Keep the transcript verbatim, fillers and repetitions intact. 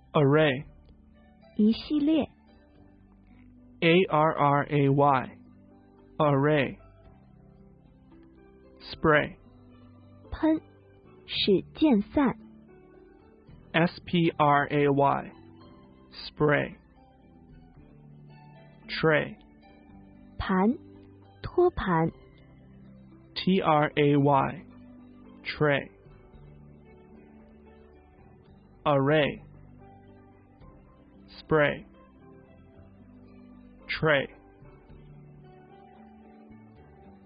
array, 一系列。 A R R A Y, array, spray, 喷，使渐散。 S P R A Y, spray, tray, 盘，托盘。 T R A Y, tray, array, spray, tray.